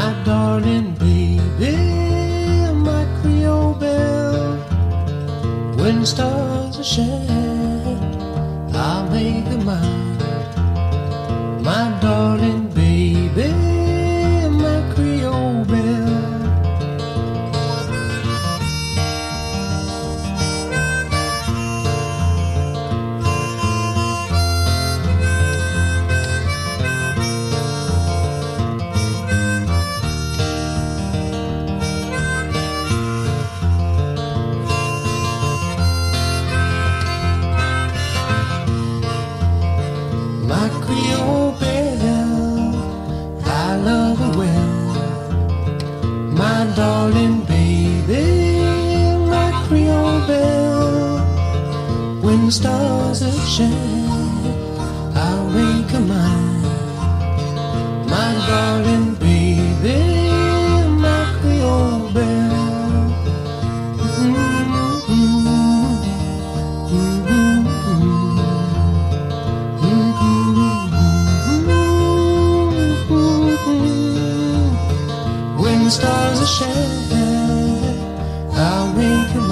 my darling baby, my Creole belle. When stars are shed, I'll make her mine. My darling baby, my Creole belle. My Creole belle, I love her well. My darling baby, my Creole belle. When the stars are shed, I'll make her mine. My darling baby, my Creole belle. When the stars are shed, I'll make her